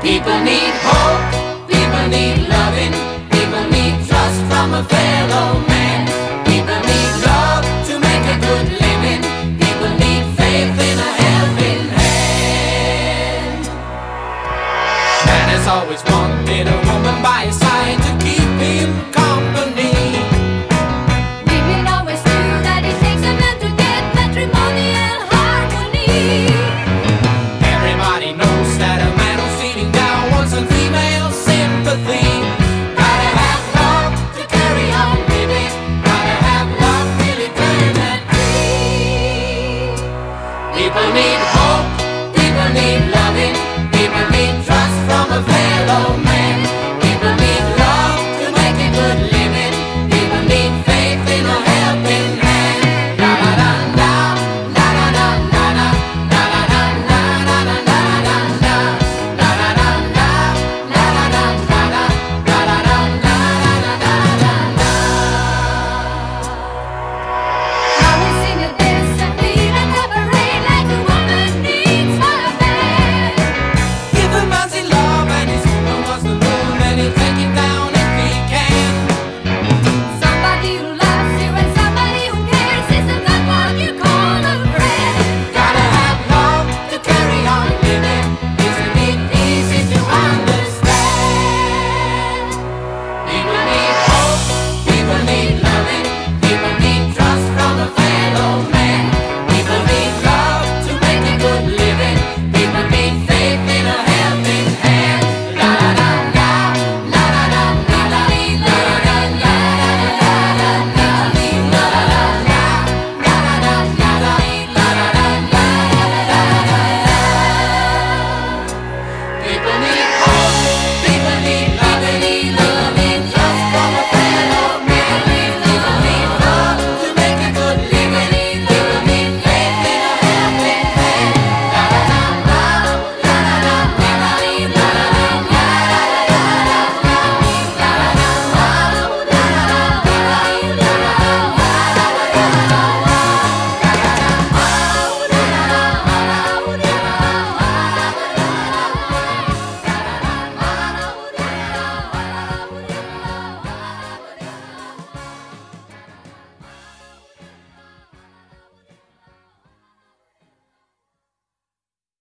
People need hope, people need loving, people need trust from a fellow man. People need love to make a good living, people need faith in a helping hand. Man has always wanted a woman by his side to keep him company. Women always knew that it takes a man to get matrimonial harmony. Everybody knows that a man who's feeling down wants some female sympathy. Gotta have love to carry on living, gotta have love really turn and free. People need hope, people need loving, people need trust from a fellow man.